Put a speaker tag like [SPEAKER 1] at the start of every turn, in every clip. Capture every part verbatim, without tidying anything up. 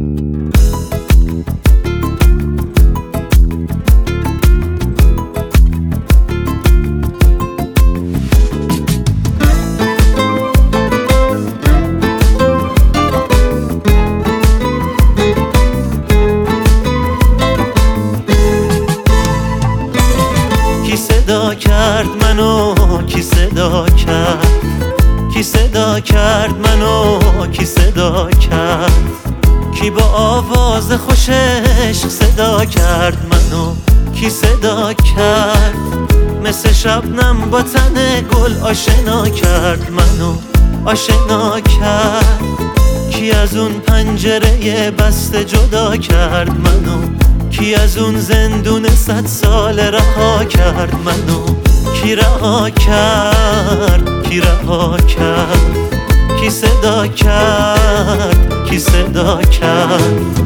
[SPEAKER 1] کی صدا کرد منو، کی صدا کرد، کی صدا کرد منو، کی صدا کرد، کی با آواز خوش عشق صدا کرد منو، کی صدا کرد، مثل شبنم با تن گل آشنا کرد منو، آشنا کرد، کی از اون پنجره بسته جدا کرد منو، کی از اون زندون صد سال رها کرد منو، کی رها کرد، کی رها کرد، کی صدا کرد، کی صدا کرد.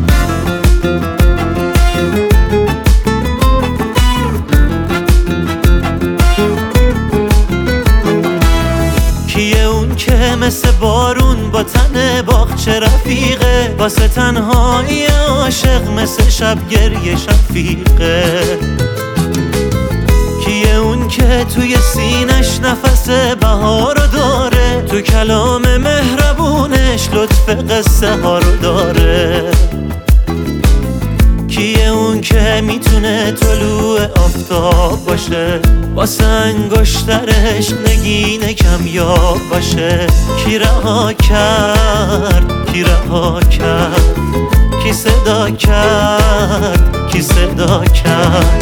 [SPEAKER 1] کیه اون که مثل بارون با تن باغچه رفیقه، واسه تنهایی عاشق مثل شب گریه شفیقه. کیه اون که توی سینش نفس بهارو داره، تو کلام مهربونش لطف قصه ها رو داره. کیه اون که میتونه طلوع آفتاب باشه، واسه انگشترش نگین کمیاب باشه. کی رها کرد، کی رها کرد، کی صدا کرد، کی صدا کرد.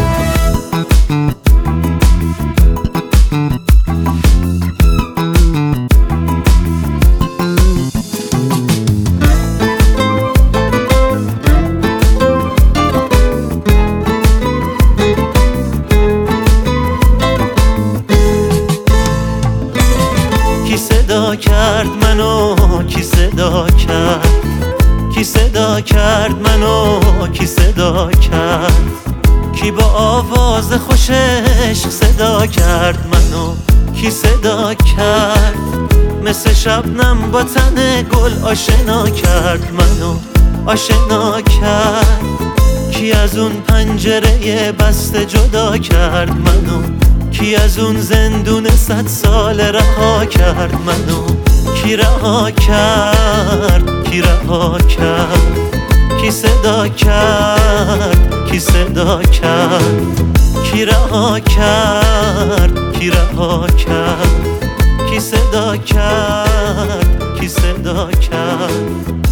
[SPEAKER 1] کی صدا کرد منو، کی صدا کرد، کی صدا کرد منو، کی صدا کرد، کی با آواز خوش عشق صدا کرد منو، کی صدا کرد، مثل شبنم با تن گل آشنا کرد منو، آشنا کرد، کی از اون پنجره بسته جدا کرد منو، کی از اون زندون صد سال رها کرد منو، کی رها کرد، کی رها کرد، کی صدا کرد، کی صدا کرد، کی رها کرد، کی رها کرد، کی صدا کرد، کی صدا کرد.